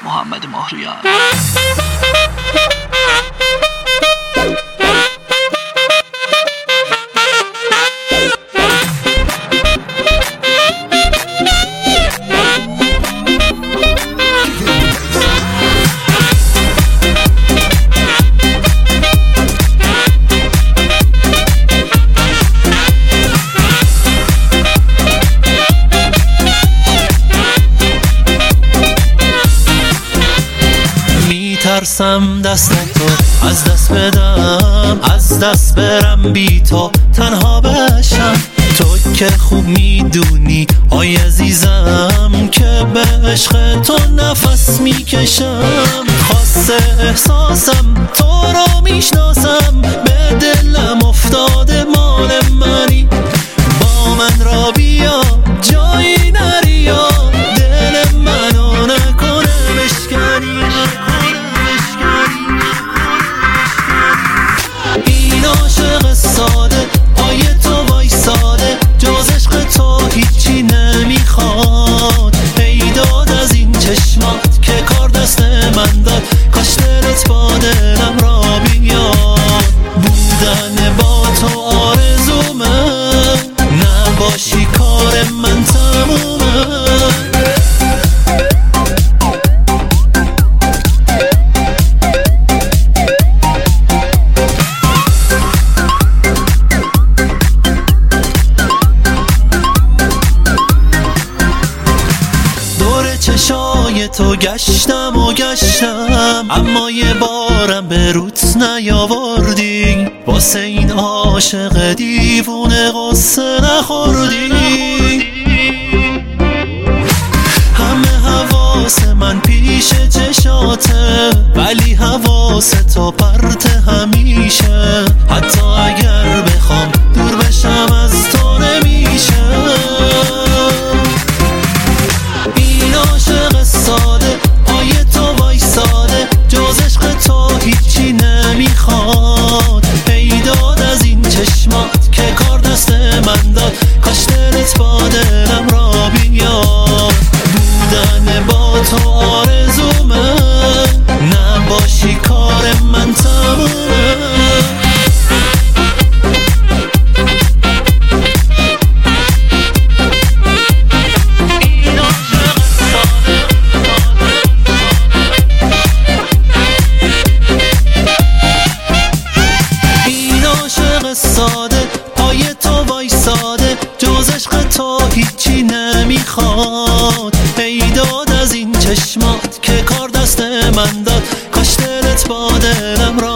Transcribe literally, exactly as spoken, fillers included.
محمد ماهریان. ترسم دست تو از دست بدم، از دست برم بی تو تنها بشم. تو که خوب میدونی آی عزیزم که به عشق تو نفس میکشم. خاصه احساسم تو رو میشناسم، به دلم افتاده مال منی. با من را بیا جایی نریا، دل منو نکنه بشکنی. این عاشق ساده پای تو وایساده، جز عشق تو هیچی نمیخواد. پیداد از این چشمات که کار دست من داد، کاش دلت با دلم را بیاد. بودن با تو آرزومه، نباشی کار من تمومه. چشای تو گشتم و گشتم، اما یه بارم به روت نیاوردی. واسه این عاشق دیوونه قصه نخوردی. همه حواس من پیش چشاته، ولی حواس تو پرت همیشه. حتی اگر بخوام دور بشم از تو نمیشه. عاشق ساده پای تو وایساده، جز عشق تو هیچی نمیخواد. پیداد از این چشمات که کار دست من داد، کاش دلت با دلم را بیاد. بودن با تو آرزومه، نباشی کار من تمومه. ساده پای تو وایساده، جز عشق تو هیچی نمیخواد. پیداد از این چشمات که کار دست من داد، کاش دلت با دلم را